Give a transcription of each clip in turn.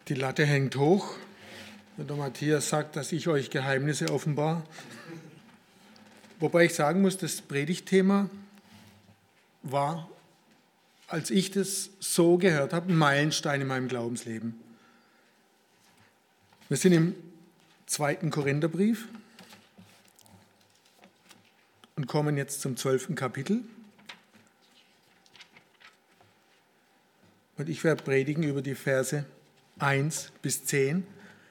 Die Latte hängt hoch, wenn der Matthias sagt, dass ich euch Geheimnisse offenbar. Wobei ich sagen muss, das Predigtthema war, als ich das so gehört habe, ein Meilenstein in meinem Glaubensleben. Wir sind im 2. Korintherbrief und kommen jetzt zum 12. Kapitel. Und ich werde predigen über die Verse 1 bis 10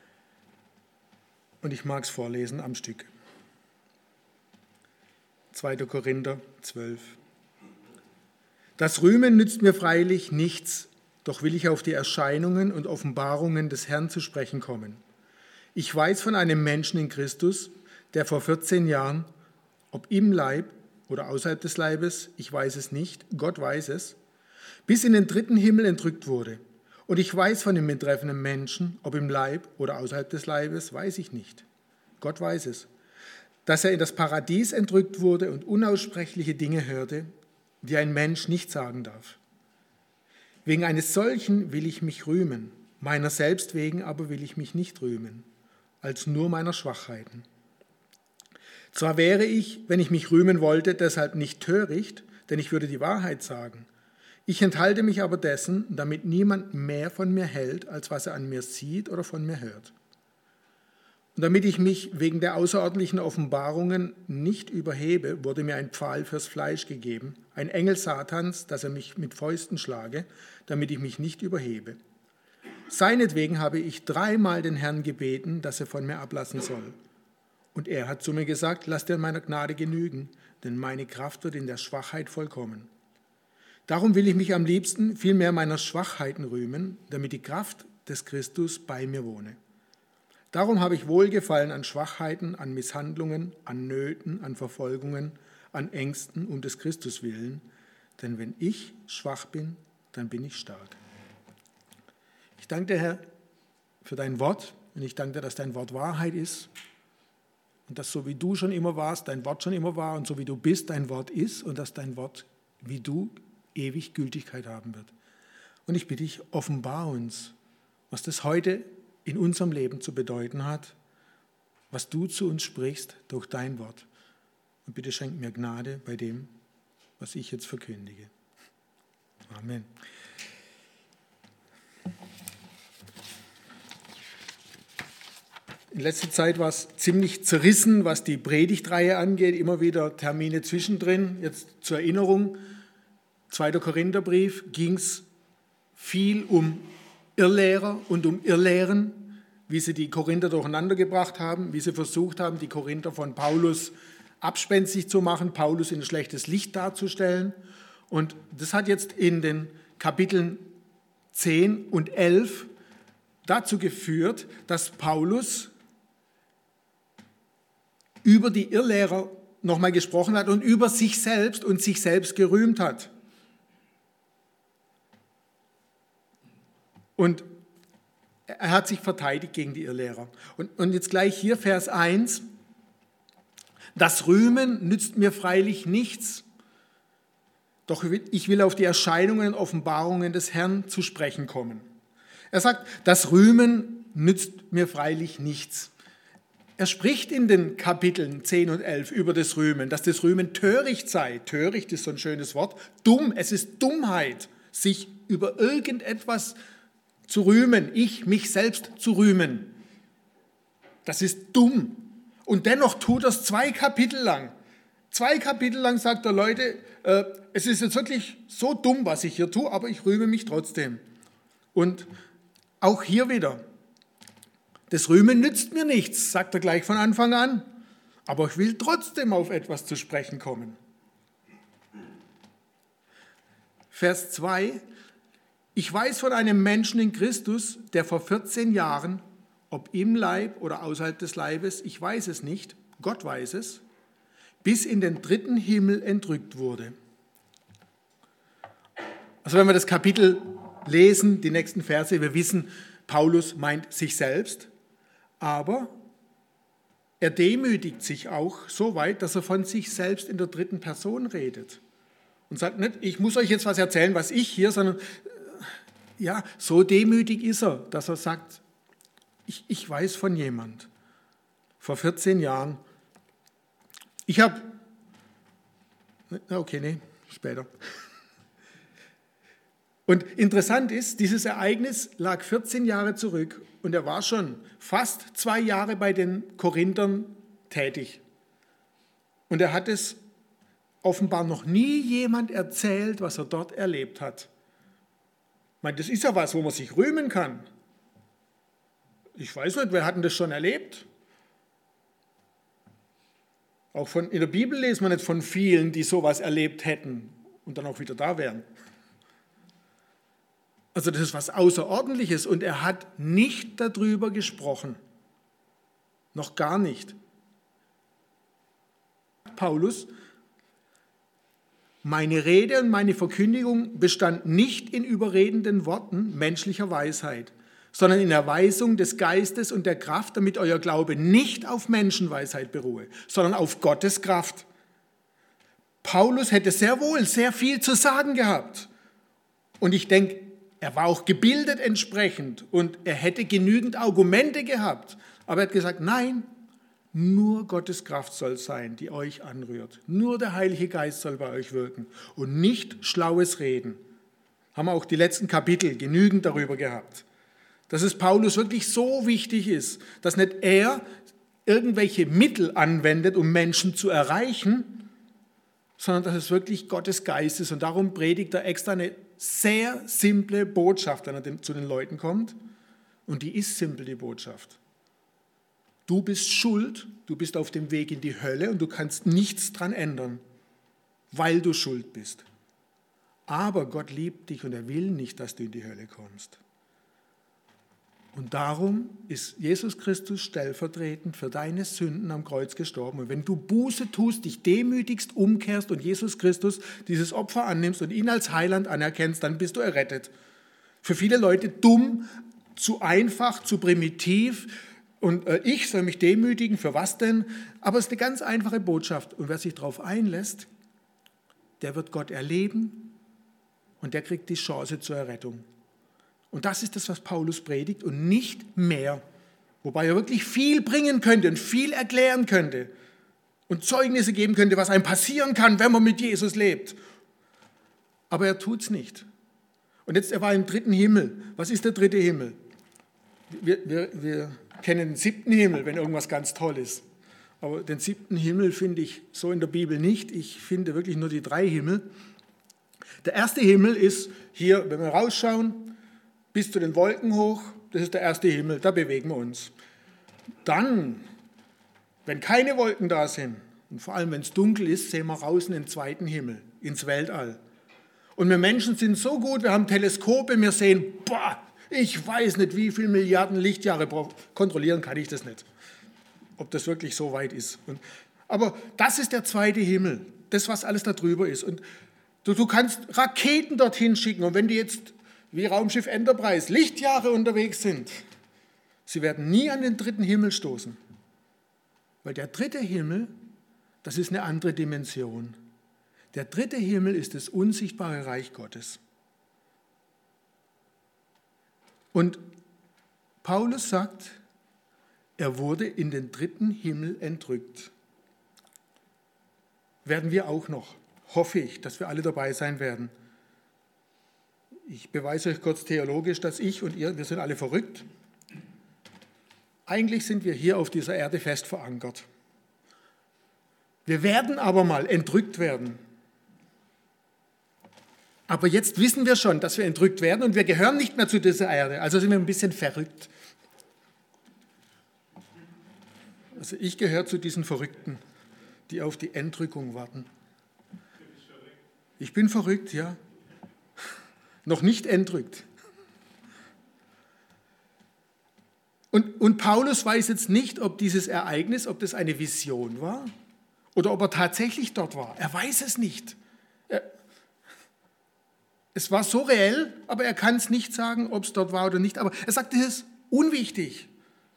und ich mag es vorlesen am Stück. 2. Korinther 12. Das Rühmen nützt mir freilich nichts, doch will ich auf die Erscheinungen und Offenbarungen des Herrn zu sprechen kommen. Ich weiß von einem Menschen in Christus, der vor 14 Jahren, ob im Leib oder außerhalb des Leibes, ich weiß es nicht, Gott weiß es, bis in den 3. Himmel entrückt wurde. Und ich weiß von dem betreffenden Menschen, ob im Leib oder außerhalb des Leibes, weiß ich nicht. Gott weiß es. Dass er in das Paradies entrückt wurde und unaussprechliche Dinge hörte, die ein Mensch nicht sagen darf. Wegen eines solchen will ich mich rühmen, meiner selbst wegen aber will ich mich nicht rühmen, als nur meiner Schwachheiten. Zwar wäre ich, wenn ich mich rühmen wollte, deshalb nicht töricht, denn ich würde die Wahrheit sagen. Ich enthalte mich aber dessen, damit niemand mehr von mir hält, als was er an mir sieht oder von mir hört. Und damit ich mich wegen der außerordentlichen Offenbarungen nicht überhebe, wurde mir ein Pfahl fürs Fleisch gegeben, ein Engel Satans, dass er mich mit Fäusten schlage, damit ich mich nicht überhebe. Seinetwegen habe ich 3-mal den Herrn gebeten, dass er von mir ablassen soll. Und er hat zu mir gesagt, lass dir meiner Gnade genügen, denn meine Kraft wird in der Schwachheit vollkommen. Darum will ich mich am liebsten vielmehr meiner Schwachheiten rühmen, damit die Kraft des Christus bei mir wohne. Darum habe ich Wohlgefallen an Schwachheiten, an Misshandlungen, an Nöten, an Verfolgungen, an Ängsten um des Christus willen. Denn wenn ich schwach bin, dann bin ich stark. Ich danke dir, Herr, für dein Wort und ich danke dir, dass dein Wort Wahrheit ist und dass so wie du schon immer warst, dein Wort schon immer war und so wie du bist, dein Wort ist und dass dein Wort wie du ewig Gültigkeit haben wird. Und ich bitte dich, offenbar uns, was das heute in unserem Leben zu bedeuten hat, was du zu uns sprichst durch dein Wort. Und bitte schenk mir Gnade bei dem, was ich jetzt verkündige. Amen. In letzter Zeit war es ziemlich zerrissen, was die Predigtreihe angeht, immer wieder Termine zwischendrin. Jetzt zur Erinnerung, 2. Korintherbrief ging es viel um Irrlehrer und um Irrlehren, wie sie die Korinther durcheinander gebracht haben, wie sie versucht haben, die Korinther von Paulus abspenstig zu machen, Paulus in ein schlechtes Licht darzustellen. Und das hat jetzt in den Kapiteln 10 und 11 dazu geführt, dass Paulus über die Irrlehrer nochmal gesprochen hat und über sich selbst und sich selbst gerühmt hat. Und er hat sich verteidigt gegen die Irrlehrer. Und jetzt gleich hier Vers 1. Das Rühmen nützt mir freilich nichts, doch ich will auf die Erscheinungen und Offenbarungen des Herrn zu sprechen kommen. Er sagt, das Rühmen nützt mir freilich nichts. Er spricht in den Kapiteln 10 und 11 über das Rühmen, dass das Rühmen töricht sei. Töricht ist so ein schönes Wort. Dumm, es ist Dummheit, sich über irgendetwas zu rühmen, mich selbst zu rühmen. Das ist dumm. Und dennoch tut er es 2 Kapitel lang. 2 Kapitel lang sagt er, Leute, es ist jetzt wirklich so dumm, was ich hier tue, aber ich rühme mich trotzdem. Und auch hier wieder, das Rühmen nützt mir nichts, sagt er gleich von Anfang an, aber ich will trotzdem auf etwas zu sprechen kommen. Vers 2. Ich weiß von einem Menschen in Christus, der vor 14 Jahren, ob im Leib oder außerhalb des Leibes, ich weiß es nicht, Gott weiß es, bis in den 3. Himmel entrückt wurde. Also wenn wir das Kapitel lesen, die nächsten Verse, wir wissen, Paulus meint sich selbst, aber er demütigt sich auch so weit, dass er von sich selbst in der 3. Person redet. Und sagt nicht, ich muss euch jetzt was erzählen, was ich hier, sondern ja, so demütig ist er, dass er sagt, ich weiß von jemand, vor 14 Jahren, später. Und interessant ist, dieses Ereignis lag 14 Jahre zurück und er war schon fast 2 Jahre bei den Korinthern tätig. Und er hat es offenbar noch nie jemand erzählt, was er dort erlebt hat. Ich meine, das ist ja was, wo man sich rühmen kann. Ich weiß nicht, wer hat denn das schon erlebt? Auch in der Bibel lesen wir nicht von vielen, die sowas erlebt hätten und dann auch wieder da wären. Also das ist was Außerordentliches und er hat nicht darüber gesprochen. Noch gar nicht. Paulus, meine Rede und meine Verkündigung bestand nicht in überredenden Worten menschlicher Weisheit, sondern in der Weisung des Geistes und der Kraft, damit euer Glaube nicht auf Menschenweisheit beruhe, sondern auf Gottes Kraft. Paulus hätte sehr wohl sehr viel zu sagen gehabt. Und ich denke, er war auch gebildet entsprechend und er hätte genügend Argumente gehabt. Aber er hat gesagt, nein, nur Gottes Kraft soll sein, die euch anrührt. Nur der Heilige Geist soll bei euch wirken und nicht schlaues Reden. Haben wir auch die letzten Kapitel genügend darüber gehabt. Dass es Paulus wirklich so wichtig ist, dass nicht er irgendwelche Mittel anwendet, um Menschen zu erreichen, sondern dass es wirklich Gottes Geist ist. Und darum predigt er extra eine sehr simple Botschaft, wenn er zu den Leuten kommt. Und die ist simpel, die Botschaft. Du bist schuld, du bist auf dem Weg in die Hölle und du kannst nichts dran ändern, weil du schuld bist. Aber Gott liebt dich und er will nicht, dass du in die Hölle kommst. Und darum ist Jesus Christus stellvertretend für deine Sünden am Kreuz gestorben. Und wenn du Buße tust, dich demütigst, umkehrst und Jesus Christus dieses Opfer annimmst und ihn als Heiland anerkennst, dann bist du errettet. Für viele Leute dumm, zu einfach, zu primitiv. Und ich soll mich demütigen, für was denn? Aber es ist eine ganz einfache Botschaft. Und wer sich darauf einlässt, der wird Gott erleben und der kriegt die Chance zur Errettung. Und das ist das, was Paulus predigt und nicht mehr. Wobei er wirklich viel bringen könnte und viel erklären könnte und Zeugnisse geben könnte, was einem passieren kann, wenn man mit Jesus lebt. Aber er tut es nicht. Und jetzt, er war im 3. Himmel. Was ist der 3. Himmel? Wir kennen den 7. Himmel, wenn irgendwas ganz toll ist. Aber den 7. Himmel finde ich so in der Bibel nicht. Ich finde wirklich nur die 3 Himmel. Der 1. Himmel ist hier, wenn wir rausschauen, bis zu den Wolken hoch, das ist der 1. Himmel, da bewegen wir uns. Dann, wenn keine Wolken da sind, und vor allem wenn es dunkel ist, sehen wir raus in den 2. Himmel, ins Weltall. Und wir Menschen sind so gut, wir haben Teleskope, wir sehen, ich weiß nicht, wie viele Milliarden Lichtjahre, kontrollieren kann ich das nicht, ob das wirklich so weit ist. Aber das ist der 2. Himmel, das, was alles da drüber ist. Und du kannst Raketen dorthin schicken und wenn die jetzt wie Raumschiff Enterprise Lichtjahre unterwegs sind, sie werden nie an den 3. Himmel stoßen. Weil der 3. Himmel, das ist eine andere Dimension. Der 3. Himmel ist das unsichtbare Reich Gottes. Und Paulus sagt, er wurde in den 3. Himmel entrückt. Werden wir auch noch, hoffe ich, dass wir alle dabei sein werden. Ich beweise euch kurz theologisch, dass ich und ihr, wir sind alle verrückt. Eigentlich sind wir hier auf dieser Erde fest verankert. Wir werden aber mal entrückt werden. Aber jetzt wissen wir schon, dass wir entrückt werden und wir gehören nicht mehr zu dieser Erde. Also sind wir ein bisschen verrückt. Also ich gehöre zu diesen Verrückten, die auf die Entrückung warten. Ich bin verrückt, ja. Noch nicht entrückt. Und Paulus weiß jetzt nicht, ob dieses Ereignis, ob das eine Vision war oder ob er tatsächlich dort war. Er weiß es nicht. Es war so reell, aber er kann es nicht sagen, ob es dort war oder nicht. Aber er sagt, das ist unwichtig.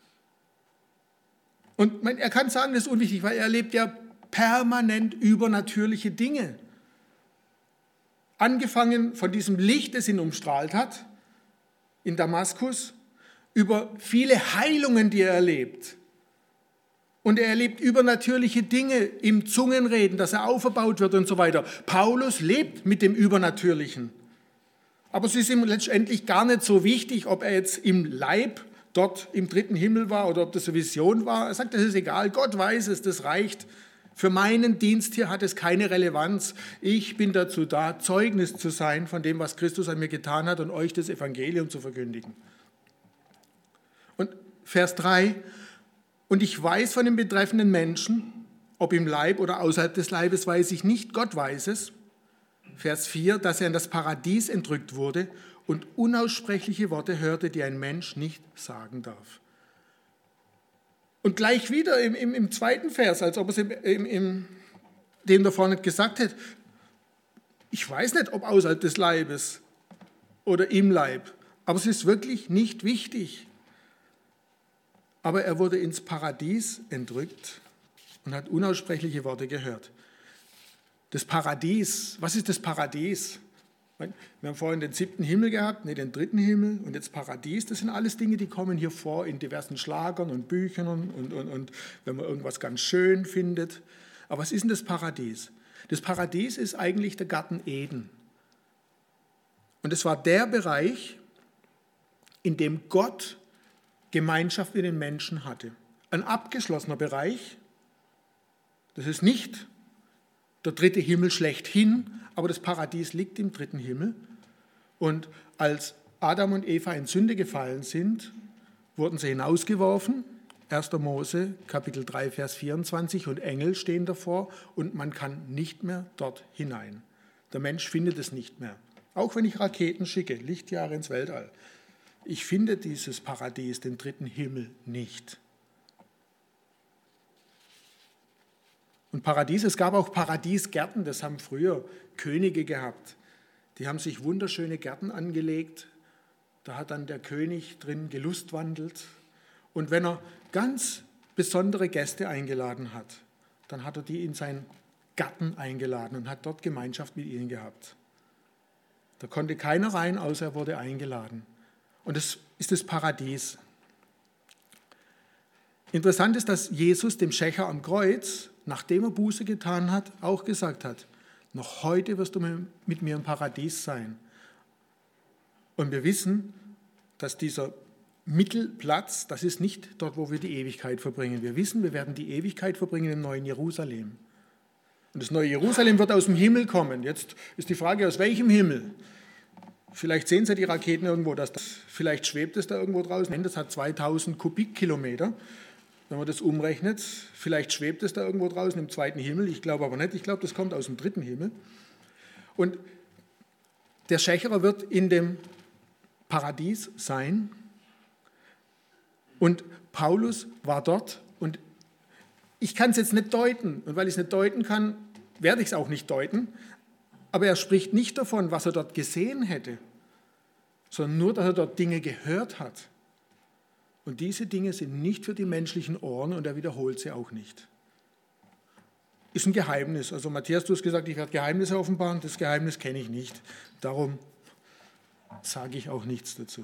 Und er kann sagen, das ist unwichtig, weil er erlebt ja permanent übernatürliche Dinge. Angefangen von diesem Licht, das ihn umstrahlt hat, in Damaskus, über viele Heilungen, die er erlebt. Und er erlebt übernatürliche Dinge im Zungenreden, dass er auferbaut wird und so weiter. Paulus lebt mit dem Übernatürlichen. Aber es ist ihm letztendlich gar nicht so wichtig, ob er jetzt im Leib dort im dritten Himmel war oder ob das eine Vision war. Er sagt, das ist egal, Gott weiß es, das reicht. Für meinen Dienst hier hat es keine Relevanz. Ich bin dazu da, Zeugnis zu sein von dem, was Christus an mir getan hat und euch das Evangelium zu verkündigen. Und Vers 3, und ich weiß von dem betreffenden Menschen, ob im Leib oder außerhalb des Leibes, weiß ich nicht, Gott weiß es. Vers 4, dass er in das Paradies entrückt wurde und unaussprechliche Worte hörte, die ein Mensch nicht sagen darf. Und gleich wieder im zweiten Vers, als ob es dem davor nicht gesagt hätte, ich weiß nicht, ob außerhalb des Leibes oder im Leib, aber es ist wirklich nicht wichtig. Aber er wurde ins Paradies entrückt und hat unaussprechliche Worte gehört. Das Paradies, was ist das Paradies? Wir haben vorhin den 7. Himmel gehabt, den 3. Himmel und jetzt Paradies. Das sind alles Dinge, die kommen hier vor in diversen Schlagern und Büchern und wenn man irgendwas ganz schön findet. Aber was ist denn das Paradies? Das Paradies ist eigentlich der Garten Eden. Und es war der Bereich, in dem Gott Gemeinschaft mit den Menschen hatte. Ein abgeschlossener Bereich. Das ist nicht der 3. Himmel schlechthin, aber das Paradies liegt im 3. Himmel. Und als Adam und Eva in Sünde gefallen sind, wurden sie hinausgeworfen. 1. Mose, Kapitel 3, Vers 24, und Engel stehen davor und man kann nicht mehr dort hinein. Der Mensch findet es nicht mehr. Auch wenn ich Raketen schicke, Lichtjahre ins Weltall. Ich finde dieses Paradies, den 3. Himmel, nicht. Und Paradies, es gab auch Paradiesgärten, das haben früher Könige gehabt. Die haben sich wunderschöne Gärten angelegt. Da hat dann der König drin gelustwandelt. Und wenn er ganz besondere Gäste eingeladen hat, dann hat er die in seinen Garten eingeladen und hat dort Gemeinschaft mit ihnen gehabt. Da konnte keiner rein, außer er wurde eingeladen. Und das ist das Paradies. Interessant ist, dass Jesus dem Schächer am Kreuz, nachdem er Buße getan hat, auch gesagt hat, noch heute wirst du mit mir im Paradies sein. Und wir wissen, dass dieser Mittelplatz, das ist nicht dort, wo wir die Ewigkeit verbringen. Wir wissen, wir werden die Ewigkeit verbringen im neuen Jerusalem. Und das neue Jerusalem wird aus dem Himmel kommen. Jetzt ist die Frage, aus welchem Himmel? Vielleicht sehen Sie die Raketen irgendwo, vielleicht schwebt es da irgendwo draußen. Das hat 2000 Kubikkilometer. Wenn man das umrechnet, vielleicht schwebt es da irgendwo draußen im 2. Himmel. Ich glaube aber nicht. Ich glaube, das kommt aus dem 3. Himmel. Und der Schächerer wird in dem Paradies sein. Und Paulus war dort. Und ich kann es jetzt nicht deuten. Und weil ich es nicht deuten kann, werde ich es auch nicht deuten. Aber er spricht nicht davon, was er dort gesehen hätte, sondern nur, dass er dort Dinge gehört hat. Und diese Dinge sind nicht für die menschlichen Ohren und er wiederholt sie auch nicht. Ist ein Geheimnis. Also Matthias, du hast gesagt, ich werde Geheimnisse offenbaren. Das Geheimnis kenne ich nicht. Darum sage ich auch nichts dazu.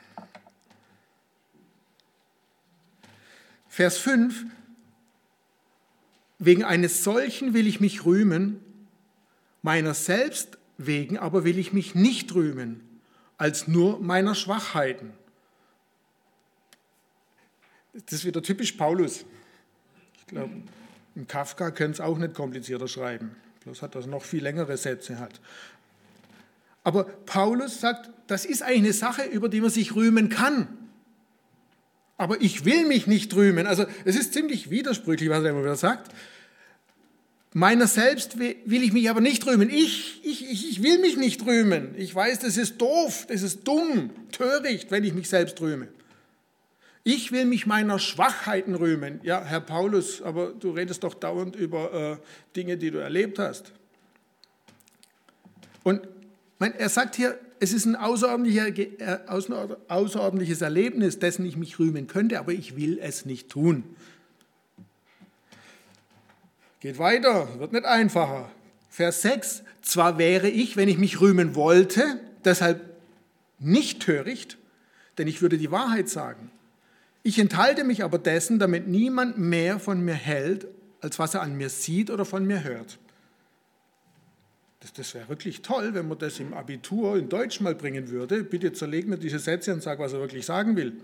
Vers 5. Wegen eines solchen will ich mich rühmen, meiner selbst wegen aber will ich mich nicht rühmen, als nur meiner Schwachheiten. Das ist wieder typisch Paulus. Ich glaube, im Kafka können es auch nicht komplizierter schreiben. Bloß hat er noch viel längere Sätze hat. Aber Paulus sagt, das ist eigentlich eine Sache, über die man sich rühmen kann. Aber ich will mich nicht rühmen. Also es ist ziemlich widersprüchlich, was er immer wieder sagt. Meiner selbst will ich mich aber nicht rühmen. Ich will mich nicht rühmen. Ich weiß, das ist doof, das ist dumm, töricht, wenn ich mich selbst rühme. Ich will mich meiner Schwachheiten rühmen. Ja, Herr Paulus, aber du redest doch dauernd über Dinge, die du erlebt hast. Und er sagt hier, es ist ein außerordentliches Erlebnis, dessen ich mich rühmen könnte, aber ich will es nicht tun. Geht weiter, wird nicht einfacher. Vers 6, zwar wäre ich, wenn ich mich rühmen wollte, deshalb nicht töricht, denn ich würde die Wahrheit sagen. Ich enthalte mich aber dessen, damit niemand mehr von mir hält, als was er an mir sieht oder von mir hört. Das wäre wirklich toll, wenn man das im Abitur in Deutsch mal bringen würde. Bitte zerleg mir diese Sätze und sag, was er wirklich sagen will.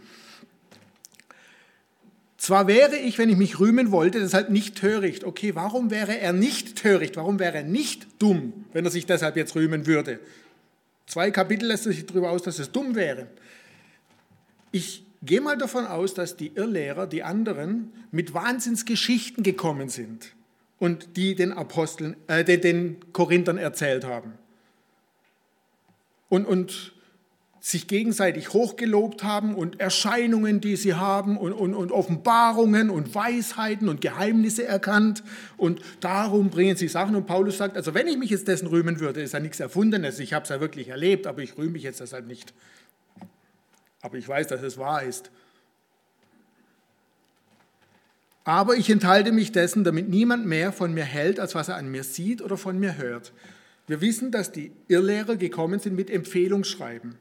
Zwar wäre ich, wenn ich mich rühmen wollte, deshalb nicht töricht. Okay, warum wäre er nicht töricht? Warum wäre er nicht dumm, wenn er sich deshalb jetzt rühmen würde? 2 Kapitel lässt sich darüber aus, dass es dumm wäre. Ich gehe mal davon aus, dass die Irrlehrer, die anderen, mit Wahnsinnsgeschichten gekommen sind und die den Korinthern erzählt haben. Und sich gegenseitig hochgelobt haben und Erscheinungen, die sie haben und Offenbarungen und Weisheiten und Geheimnisse erkannt und darum bringen sie Sachen. Und Paulus sagt, also wenn ich mich jetzt dessen rühmen würde, ist ja nichts Erfundenes, ich habe es ja wirklich erlebt, aber ich rühme mich jetzt deshalb nicht. Aber ich weiß, dass es wahr ist. Aber ich enthalte mich dessen, damit niemand mehr von mir hält, als was er an mir sieht oder von mir hört. Wir wissen, dass die Irrlehrer gekommen sind mit Empfehlungsschreiben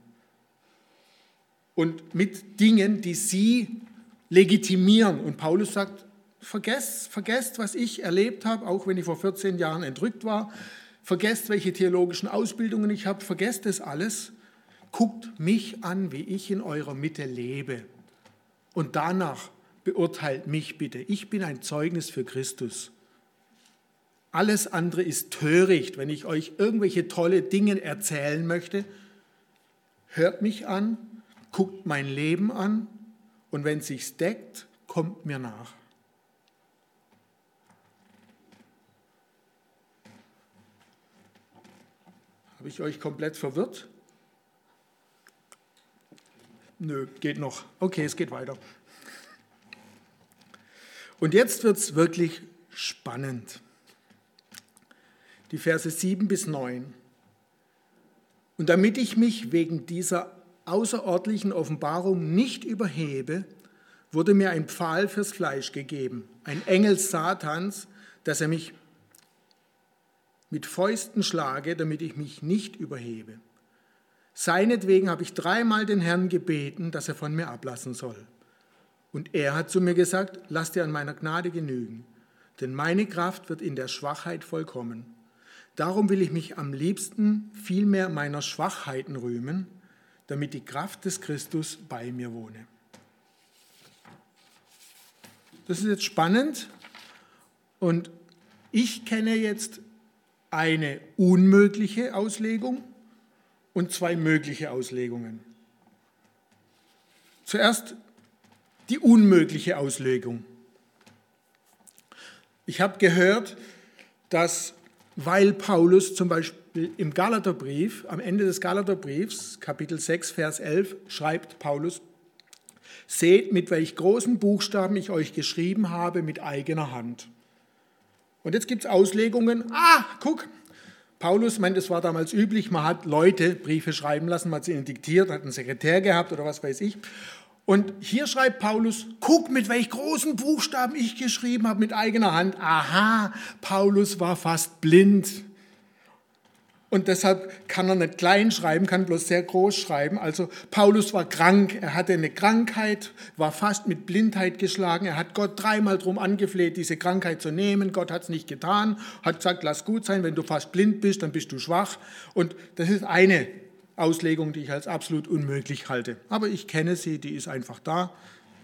und mit Dingen, die sie legitimieren. Und Paulus sagt, vergesst, was ich erlebt habe, auch wenn ich vor 14 Jahren entrückt war. Vergesst, welche theologischen Ausbildungen ich habe. Vergesst das alles. Guckt mich an, wie ich in eurer Mitte lebe. Und danach beurteilt mich bitte. Ich bin ein Zeugnis für Christus. Alles andere ist töricht, wenn ich euch irgendwelche tolle Dinge erzählen möchte. Hört mich an, guckt mein Leben an und wenn es sich deckt, kommt mir nach. Habe ich euch komplett verwirrt? Nö, geht noch. Okay, es geht weiter. Und jetzt wird es wirklich spannend. Die Verse 7 bis 9. Und damit ich mich wegen dieser außerordentlichen Offenbarung nicht überhebe, wurde mir ein Pfahl fürs Fleisch gegeben, ein Engel Satans, dass er mich mit Fäusten schlage, damit ich mich nicht überhebe. Seinetwegen habe ich 3-mal den Herrn gebeten, dass er von mir ablassen soll. Und er hat zu mir gesagt, lass dir an meiner Gnade genügen, denn meine Kraft wird in der Schwachheit vollkommen. Darum will ich mich am liebsten vielmehr meiner Schwachheiten rühmen, damit die Kraft des Christus bei mir wohne. Das ist jetzt spannend und ich kenne jetzt eine unmögliche Auslegung und 2 mögliche Auslegungen. Zuerst die unmögliche Auslegung. Ich habe gehört, dass, weil Paulus zum Beispiel im Galaterbrief, am Ende des Galaterbriefs, Kapitel 6, Vers 11, schreibt Paulus, seht, mit welch großen Buchstaben ich euch geschrieben habe mit eigener Hand. Und jetzt gibt es Auslegungen, guck, Paulus, das war damals üblich, man hat Leute Briefe schreiben lassen, man hat sie ihnen diktiert, hat einen Sekretär gehabt oder was weiß ich. Und hier schreibt Paulus, guck, mit welch großen Buchstaben ich geschrieben habe mit eigener Hand. Aha, Paulus war fast blind. Und deshalb kann er nicht klein schreiben, kann bloß sehr groß schreiben. Also Paulus war krank, er hatte eine Krankheit, war fast mit Blindheit geschlagen. Er hat Gott 3-mal darum angefleht, diese Krankheit zu nehmen. Gott hat es nicht getan, hat gesagt, lass gut sein, wenn du fast blind bist, dann bist du schwach. Und das ist eine Auslegung, die ich als absolut unmöglich halte. Aber ich kenne sie, die ist einfach da.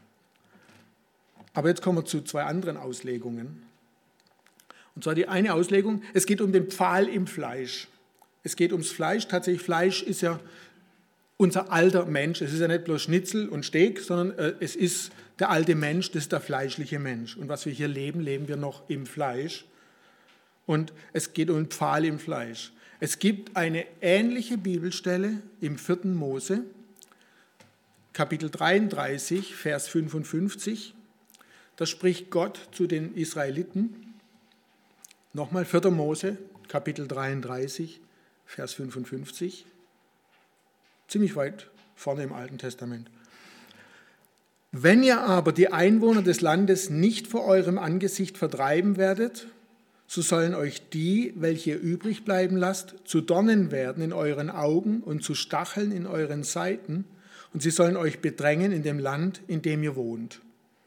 Aber jetzt kommen wir zu 2 anderen Auslegungen. Und zwar die eine Auslegung, es geht um den Pfahl im Fleisch. Es geht ums Fleisch. Tatsächlich, Fleisch ist ja unser alter Mensch. Es ist ja nicht bloß Schnitzel und Steak, sondern es ist der alte Mensch, das ist der fleischliche Mensch. Und was wir hier leben, leben wir noch im Fleisch. Und es geht um den Pfahl im Fleisch. Es gibt eine ähnliche Bibelstelle im 4. Mose, Kapitel 33, Vers 55. Da spricht Gott zu den Israeliten. Nochmal 4. Mose, Kapitel 33, Vers 55. Ziemlich weit vorne im Alten Testament. Wenn ihr aber die Einwohner des Landes nicht vor eurem Angesicht vertreiben werdet, so sollen euch die, welche ihr übrig bleiben lasst, zu Dornen werden in euren Augen und zu Stacheln in euren Seiten, und sie sollen euch bedrängen in dem Land, in dem ihr wohnt.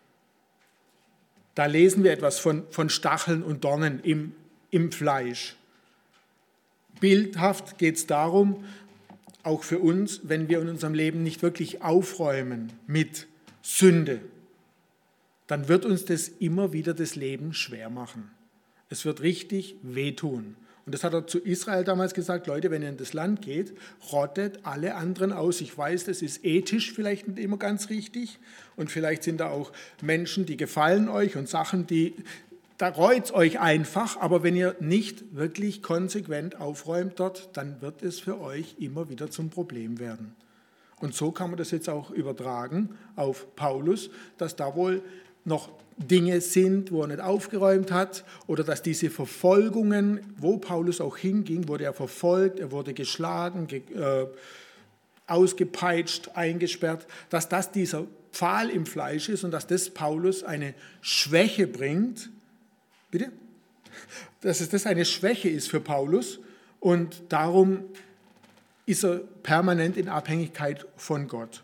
Da lesen wir etwas von Stacheln und Dornen im Fleisch. Bildhaft geht es darum, auch für uns, wenn wir in unserem Leben nicht wirklich aufräumen mit Sünde, dann wird uns das immer wieder das Leben schwer machen. Es wird richtig wehtun. Und das hat er zu Israel damals gesagt: Leute, wenn ihr in das Land geht, rottet alle anderen aus. Ich weiß, das ist ethisch vielleicht nicht immer ganz richtig. Und vielleicht sind da auch Menschen, die gefallen euch und Sachen, da reut es euch einfach. Aber wenn ihr nicht wirklich konsequent aufräumt dort, dann wird es für euch immer wieder zum Problem werden. Und so kann man das jetzt auch übertragen auf Paulus, dass da wohl noch Dinge sind, wo er nicht aufgeräumt hat, oder dass diese Verfolgungen, wo Paulus auch hinging, wurde er verfolgt, er wurde geschlagen, ausgepeitscht, eingesperrt, dass das dieser Pfahl im Fleisch ist und dass das Paulus eine Schwäche bringt. Bitte? Dass das eine Schwäche ist für Paulus und darum ist er permanent in Abhängigkeit von Gott.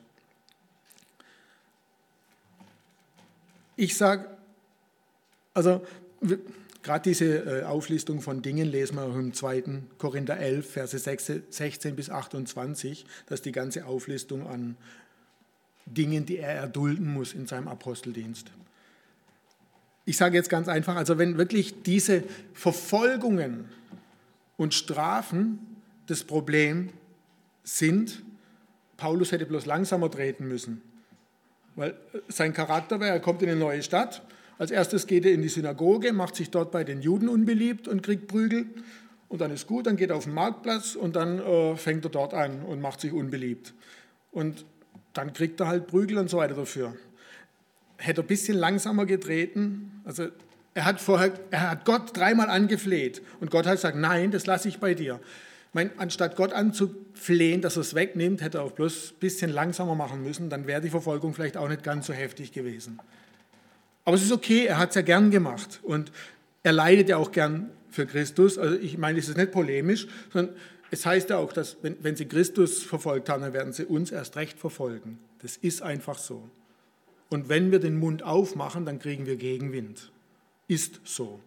Ich sage, also gerade diese Auflistung von Dingen lesen wir auch im 2. Korinther 11, Verse 16 bis 28. Das ist die ganze Auflistung an Dingen, die er erdulden muss in seinem Aposteldienst. Ich sage jetzt ganz einfach, also wenn wirklich diese Verfolgungen und Strafen das Problem sind, Paulus hätte bloß langsamer treten müssen. Weil sein Charakter wäre, er kommt in eine neue Stadt, als erstes geht er in die Synagoge, macht sich dort bei den Juden unbeliebt und kriegt Prügel und dann ist gut, dann geht er auf den Marktplatz und dann fängt er dort an und macht sich unbeliebt. Und dann kriegt er halt Prügel und so weiter dafür. Hätte er ein bisschen langsamer getreten, also er hat Gott 3-mal angefleht und Gott hat gesagt, nein, das lasse ich bei dir. Anstatt Gott anzuflehen, dass er es wegnimmt, hätte er auch bloß ein bisschen langsamer machen müssen, dann wäre die Verfolgung vielleicht auch nicht ganz so heftig gewesen. Aber es ist okay, er hat es ja gern gemacht und er leidet ja auch gern für Christus. Also ich meine, es ist nicht polemisch, sondern es heißt ja auch, dass wenn sie Christus verfolgt haben, dann werden sie uns erst recht verfolgen. Das ist einfach so. Und wenn wir den Mund aufmachen, dann kriegen wir Gegenwind. Ist so.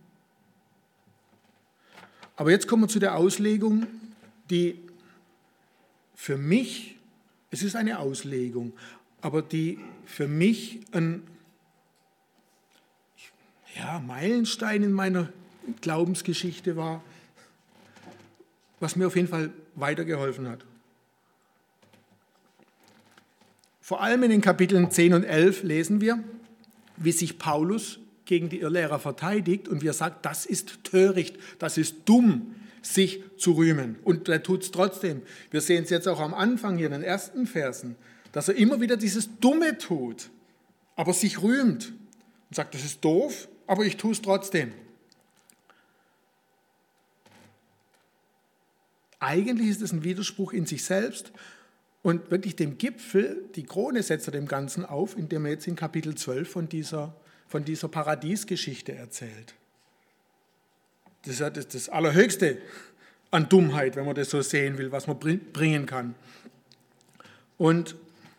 Aber jetzt kommen wir zu der Auslegung, die für mich, es ist eine Auslegung, aber die für mich ein Meilenstein in meiner Glaubensgeschichte war, was mir auf jeden Fall weitergeholfen hat. Vor allem in den Kapiteln 10 und 11 lesen wir, wie sich Paulus gegen die Irrlehrer verteidigt und wie er sagt, das ist töricht, das ist dumm, sich zu rühmen. Und er tut es trotzdem. Wir sehen es jetzt auch am Anfang hier in den ersten Versen, dass er immer wieder dieses Dumme tut, aber sich rühmt und sagt, das ist doof, aber ich tue es trotzdem. Eigentlich ist es ein Widerspruch in sich selbst und wirklich dem Gipfel, die Krone setzt er dem Ganzen auf, indem er jetzt in Kapitel 12 von dieser Paradiesgeschichte erzählt. Das ist ja das Allerhöchste an Dummheit, wenn man das so sehen will, was man bringen kann. Und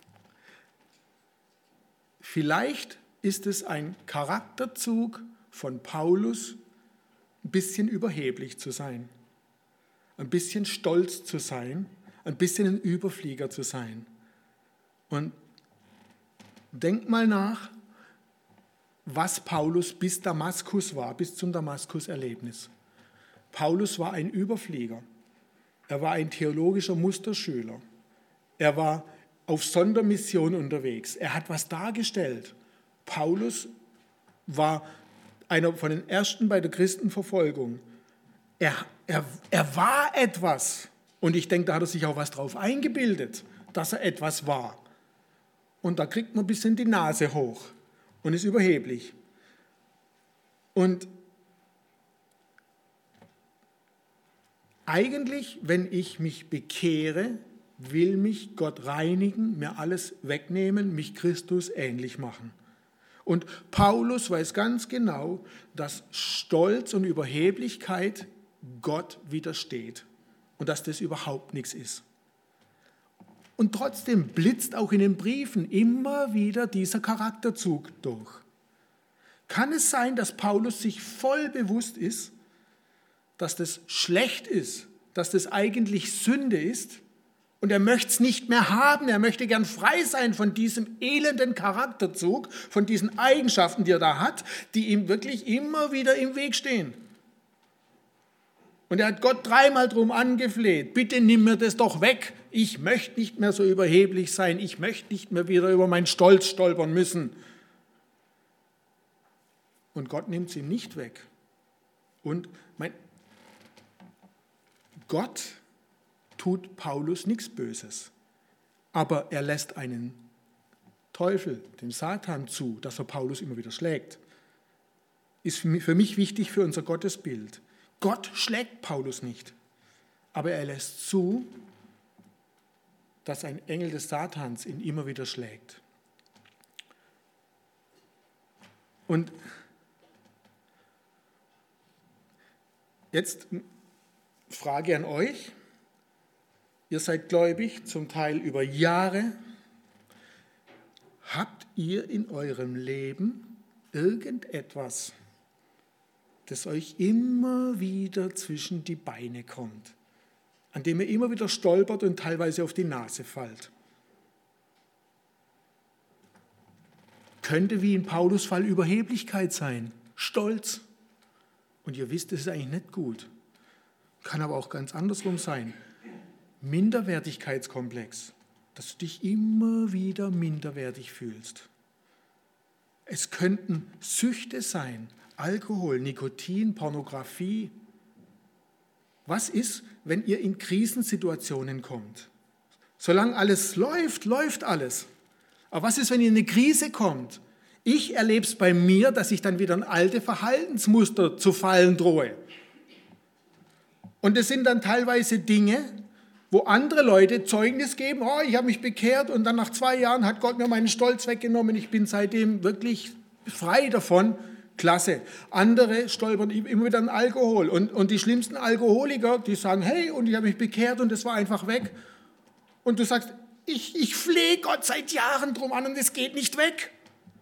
vielleicht ist es ein Charakterzug von Paulus, ein bisschen überheblich zu sein, ein bisschen stolz zu sein, ein bisschen ein Überflieger zu sein. Und denk mal nach, was Paulus bis Damaskus war, bis zum Damaskus-Erlebnis. Paulus war ein Überflieger. Er war ein theologischer Musterschüler. Er war auf Sondermission unterwegs. Er hat was dargestellt. Paulus war einer von den Ersten bei der Christenverfolgung. Er war etwas. Und ich denke, da hat er sich auch was drauf eingebildet, dass er etwas war. Und da kriegt man ein bisschen die Nase hoch und ist überheblich. Und eigentlich, wenn ich mich bekehre, will mich Gott reinigen, mir alles wegnehmen, mich Christus ähnlich machen. Und Paulus weiß ganz genau, dass Stolz und Und trotzdem blitzt auch in den Briefen immer wieder dieser Charakterzug durch. Kann es sein, dass Paulus sich voll bewusst ist, dass das schlecht ist, dass das eigentlich Sünde ist und er möchte es nicht mehr haben, er möchte gern frei sein von diesem elenden Charakterzug, von diesen Eigenschaften, die er da hat, die ihm wirklich immer wieder im Weg stehen. Und er hat Gott 3-mal drum angefleht, bitte nimm mir das doch weg, ich möchte nicht mehr so überheblich sein, ich möchte nicht mehr wieder über meinen Stolz stolpern müssen. Und Gott nimmt es ihm nicht weg. Und Gott tut Paulus nichts Böses, aber er lässt einen Teufel, den Satan, zu, dass er Paulus immer wieder schlägt. Ist für mich wichtig für unser Gottesbild. Gott schlägt Paulus nicht, aber er lässt zu, dass ein Engel des Satans ihn immer wieder schlägt. Und jetzt Frage an euch. Ihr seid gläubig, zum Teil über Jahre. Habt ihr in eurem Leben irgendetwas, das euch immer wieder zwischen die Beine kommt, an dem ihr immer wieder stolpert und teilweise auf die Nase fallt? Könnte wie in Paulus' Fall Überheblichkeit sein, Stolz. Und ihr wisst, das ist eigentlich nicht gut. Kann aber auch ganz andersrum sein. Minderwertigkeitskomplex, dass du dich immer wieder minderwertig fühlst. Es könnten Süchte sein, Alkohol, Nikotin, Pornografie. Was ist, wenn ihr in Krisensituationen kommt? Solange alles läuft, läuft alles. Aber was ist, wenn ihr in eine Krise kommt? Ich erlebe es bei mir, dass ich dann wieder in alte Verhaltensmuster zu fallen drohe. Und es sind dann teilweise Dinge, wo andere Leute Zeugnis geben, oh, ich habe mich bekehrt und dann nach 2 Jahren hat Gott mir meinen Stolz weggenommen, ich bin seitdem wirklich frei davon. Klasse. Andere stolpern immer wieder an Alkohol und die schlimmsten Alkoholiker, die sagen, hey, und ich habe mich bekehrt und es war einfach weg. Und du sagst, ich flehe Gott seit Jahren drum an und es geht nicht weg.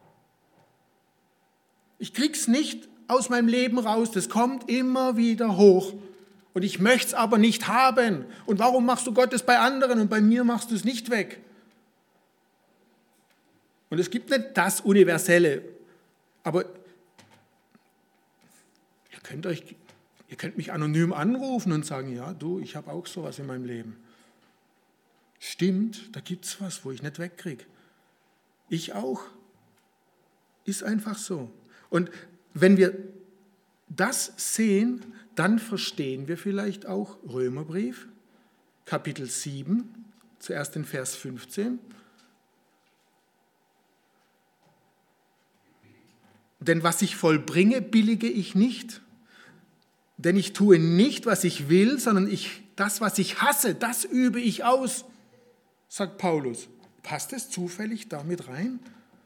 Ich krieg's nicht aus meinem Leben raus, das kommt immer wieder hoch. Und ich möchte es aber nicht haben. Und warum machst du Gott das bei anderen und bei mir machst du es nicht weg? Und es gibt nicht das Universelle. Aber ihr könnt mich anonym anrufen und sagen, ja, du, ich habe auch sowas in meinem Leben. Stimmt, da gibt es was, wo ich nicht wegkriege. Ich auch. Ist einfach so. Und wenn wir das sehen, dann verstehen wir vielleicht auch Römerbrief, Kapitel 7, zuerst in Vers 15. Denn was ich vollbringe, billige ich nicht. Denn ich tue nicht, was ich will, sondern das, was ich hasse, das übe ich aus, sagt Paulus. Passt es zufällig damit rein?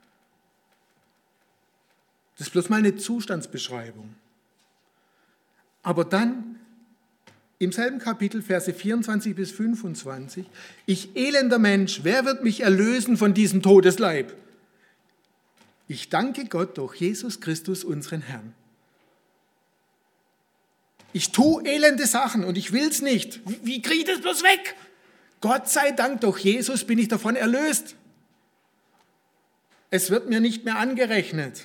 Das ist bloß mal eine Zustandsbeschreibung. Aber dann im selben Kapitel, Verse 24 bis 25, ich elender Mensch, wer wird mich erlösen von diesem Todesleib? Ich danke Gott durch Jesus Christus, unseren Herrn. Ich tue elende Sachen und ich will es nicht. Wie kriege ich das bloß weg? Gott sei Dank, durch Jesus bin ich davon erlöst. Es wird mir nicht mehr angerechnet.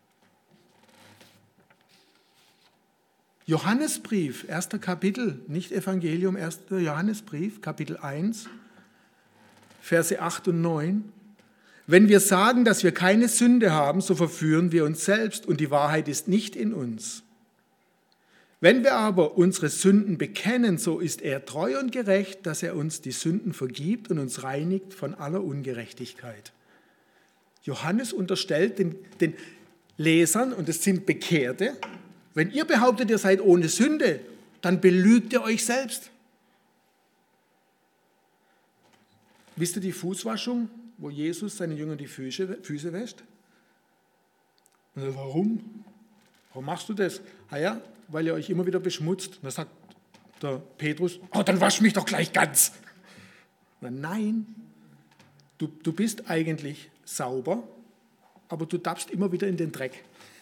Johannesbrief, 1. Kapitel, nicht Evangelium, 1. Johannesbrief, Kapitel 1, Verse 8 und 9. Wenn wir sagen, dass wir keine Sünde haben, so verführen wir uns selbst und die Wahrheit ist nicht in uns. Wenn wir aber unsere Sünden bekennen, so ist er treu und gerecht, dass er uns die Sünden vergibt und uns reinigt von aller Ungerechtigkeit. Johannes unterstellt den Lesern, und es sind Bekehrte, wenn ihr behauptet, ihr seid ohne Sünde, dann belügt ihr euch selbst. Wisst ihr die Fußwaschung, wo Jesus seinen Jüngern die Füße wäscht? Und warum? Warum machst du das? Ah ja, weil ihr euch immer wieder beschmutzt. Und da sagt der Petrus, oh, dann wasch mich doch gleich ganz. Na, nein, Du bist eigentlich sauber, aber du tappst immer wieder in den Dreck.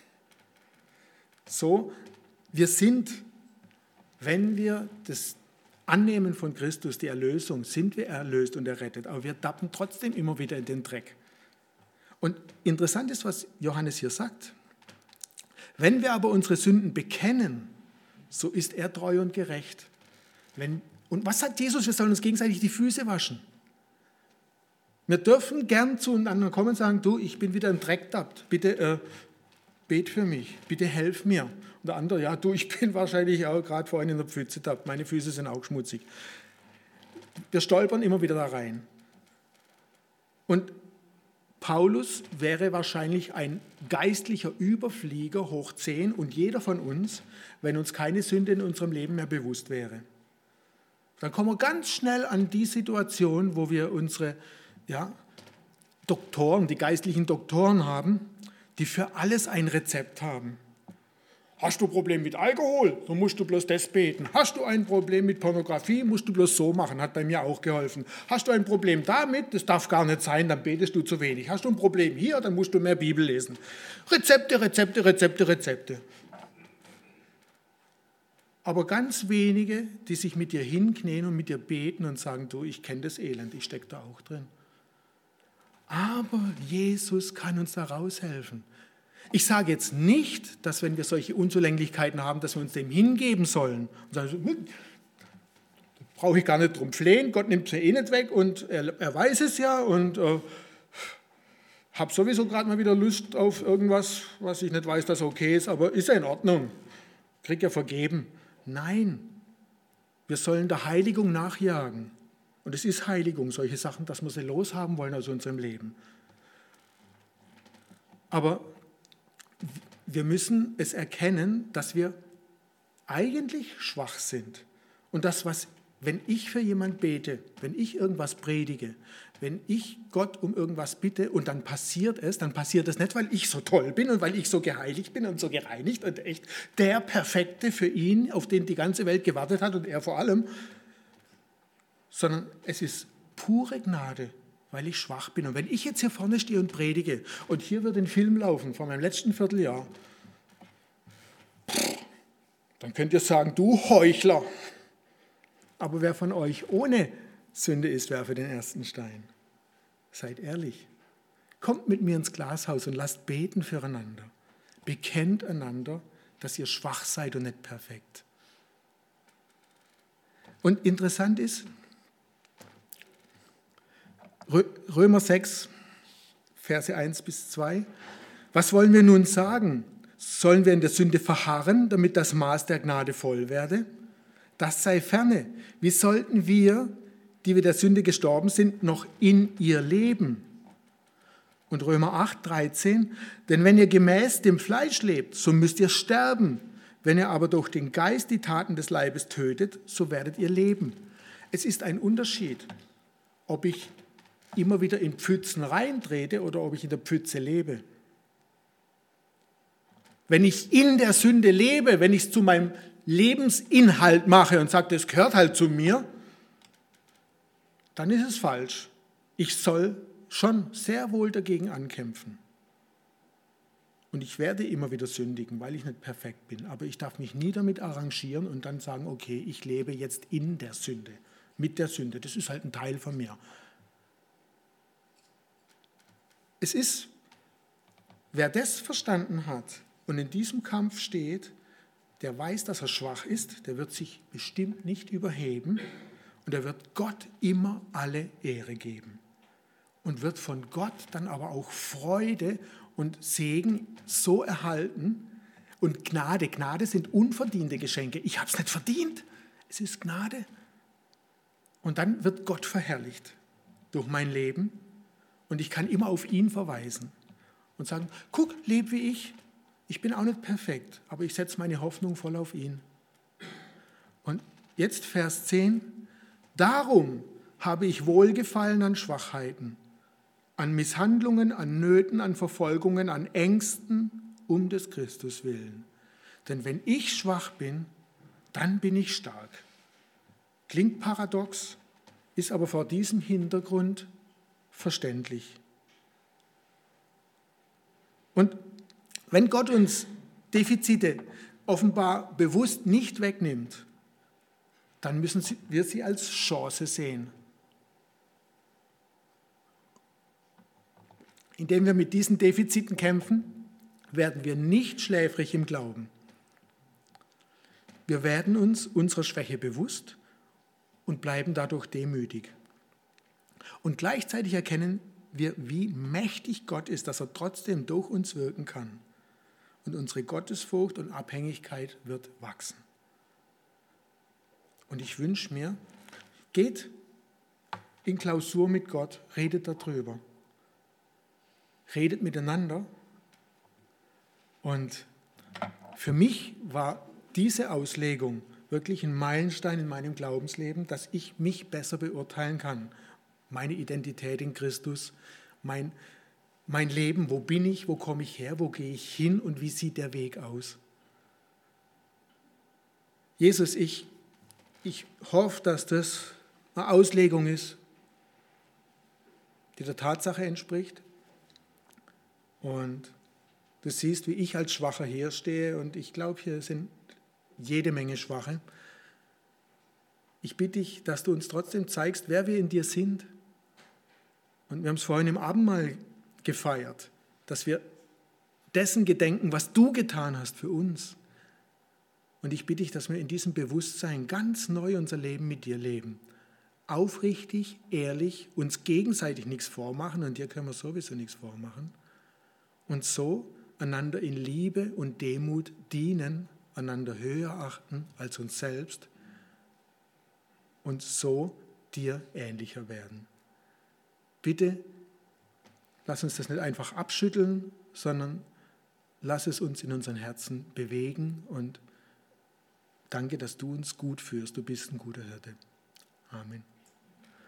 So, wir sind, wenn wir das annehmen von Christus, die Erlösung, sind wir erlöst und errettet, aber wir tappen trotzdem immer wieder in den Dreck. Und interessant ist, was Johannes hier sagt. Wenn wir aber unsere Sünden bekennen, so ist er treu und gerecht. Und was sagt Jesus? Wir sollen uns gegenseitig die Füße waschen. Wir dürfen gern zueinander kommen und sagen, du, ich bin wieder im Dreck tappt, bitte bet für mich, bitte helf mir. Und der andere, ja, du, ich bin wahrscheinlich auch gerade vorhin in der Pfütze tappt, meine Füße sind auch schmutzig. Wir stolpern immer wieder da rein. Und Paulus wäre wahrscheinlich ein geistlicher Überflieger hoch 10 und jeder von uns, wenn uns keine Sünde in unserem Leben mehr bewusst wäre. Dann kommen wir ganz schnell an die Situation, wo wir unsere Doktoren, die geistlichen Doktoren haben, die für alles ein Rezept haben. Hast du ein Problem mit Alkohol, so musst du bloß das beten. Hast du ein Problem mit Pornografie, musst du bloß so machen, hat bei mir auch geholfen. Hast du ein Problem damit, das darf gar nicht sein, dann betest du zu wenig. Hast du ein Problem hier, dann musst du mehr Bibel lesen. Rezepte, Rezepte, Rezepte, Rezepte. Aber ganz wenige, die sich mit dir hinknien und mit dir beten und sagen, du, ich kenne das Elend, ich stecke da auch drin. Aber Jesus kann uns da raushelfen. Ich sage jetzt nicht, dass wenn wir solche Unzulänglichkeiten haben, dass wir uns dem hingeben sollen. Und sagen, da brauche ich gar nicht drum flehen, Gott nimmt es ja eh nicht weg und er weiß es ja und habe sowieso gerade mal wieder Lust auf irgendwas, was ich nicht weiß, dass okay ist, aber ist ja in Ordnung, krieg ja vergeben. Nein, wir sollen der Heiligung nachjagen. Und es ist Heiligung, solche Sachen, dass wir sie loshaben wollen aus unserem Leben. Aber wir müssen es erkennen, dass wir eigentlich schwach sind. Und das, wenn ich für jemanden bete, wenn ich irgendwas predige, wenn ich Gott um irgendwas bitte und dann passiert es nicht, weil ich so toll bin und weil ich so geheiligt bin und so gereinigt und echt der Perfekte für ihn, auf den die ganze Welt gewartet hat und er vor allem, sondern es ist pure Gnade, weil ich schwach bin. Und wenn ich jetzt hier vorne stehe und predige und hier wird ein Film laufen von meinem letzten Vierteljahr, dann könnt ihr sagen, du Heuchler. Aber wer von euch ohne Sünde ist, werfe den ersten Stein. Seid ehrlich. Kommt mit mir ins Glashaus und lasst beten füreinander. Bekennt einander, dass ihr schwach seid und nicht perfekt. Und interessant ist, Römer 6, Verse 1 bis 2. Was wollen wir nun sagen? Sollen wir in der Sünde verharren, damit das Maß der Gnade voll werde? Das sei ferne. Wie sollten wir, die wir der Sünde gestorben sind, noch in ihr leben? Und Römer 8, 13. Denn wenn ihr gemäß dem Fleisch lebt, so müsst ihr sterben. Wenn ihr aber durch den Geist die Taten des Leibes tötet, so werdet ihr leben. Es ist ein Unterschied, ob ich immer wieder in Pfützen reintrete oder ob ich in der Pfütze lebe. Wenn ich in der Sünde lebe, wenn ich es zu meinem Lebensinhalt mache und sage, das gehört halt zu mir, dann ist es falsch. Ich soll schon sehr wohl dagegen ankämpfen. Und ich werde immer wieder sündigen, weil ich nicht perfekt bin. Aber ich darf mich nie damit arrangieren und dann sagen, okay, ich lebe jetzt in der Sünde, mit der Sünde. Das ist halt ein Teil von mir. Es ist, wer das verstanden hat und in diesem Kampf steht, der weiß, dass er schwach ist, der wird sich bestimmt nicht überheben und er wird Gott immer alle Ehre geben und wird von Gott dann aber auch Freude und Segen so erhalten und Gnade. Gnade sind unverdiente Geschenke. Ich habe es nicht verdient, es ist Gnade. Und dann wird Gott verherrlicht durch mein Leben. Und ich kann immer auf ihn verweisen und sagen, guck, leb wie ich. Ich bin auch nicht perfekt, aber ich setze meine Hoffnung voll auf ihn. Und jetzt Vers 10. Darum habe ich Wohlgefallen an Schwachheiten, an Misshandlungen, an Nöten, an Verfolgungen, an Ängsten um des Christus willen. Denn wenn ich schwach bin, dann bin ich stark. Klingt paradox, ist aber vor diesem Hintergrund verständlich. Und wenn Gott uns Defizite offenbar bewusst nicht wegnimmt, dann müssen wir sie als Chance sehen. Indem wir mit diesen Defiziten kämpfen, werden wir nicht schläfrig im Glauben. Wir werden uns unserer Schwäche bewusst und bleiben dadurch demütig. Und gleichzeitig erkennen wir, wie mächtig Gott ist, dass er trotzdem durch uns wirken kann. Und unsere Gottesfurcht und Abhängigkeit wird wachsen. Und ich wünsche mir, geht in Klausur mit Gott, redet darüber. Redet miteinander. Und für mich war diese Auslegung wirklich ein Meilenstein in meinem Glaubensleben, dass ich mich besser beurteilen kann. Meine Identität in Christus, mein Leben, wo bin ich, wo komme ich her, wo gehe ich hin und wie sieht der Weg aus. Jesus, ich hoffe, dass das eine Auslegung ist, die der Tatsache entspricht. Und du siehst, wie ich als Schwacher hier stehe und ich glaube, hier sind jede Menge Schwache. Ich bitte dich, dass du uns trotzdem zeigst, wer wir in dir sind. Und wir haben es vorhin im Abendmahl gefeiert, dass wir dessen gedenken, was du getan hast für uns. Und ich bitte dich, dass wir in diesem Bewusstsein ganz neu unser Leben mit dir leben. Aufrichtig, ehrlich, uns gegenseitig nichts vormachen und dir können wir sowieso nichts vormachen. Und so einander in Liebe und Demut dienen, einander höher achten als uns selbst und so dir ähnlicher werden. Bitte, lass uns das nicht einfach abschütteln, sondern lass es uns in unseren Herzen bewegen und danke, dass du uns gut führst. Du bist ein guter Hirte. Amen.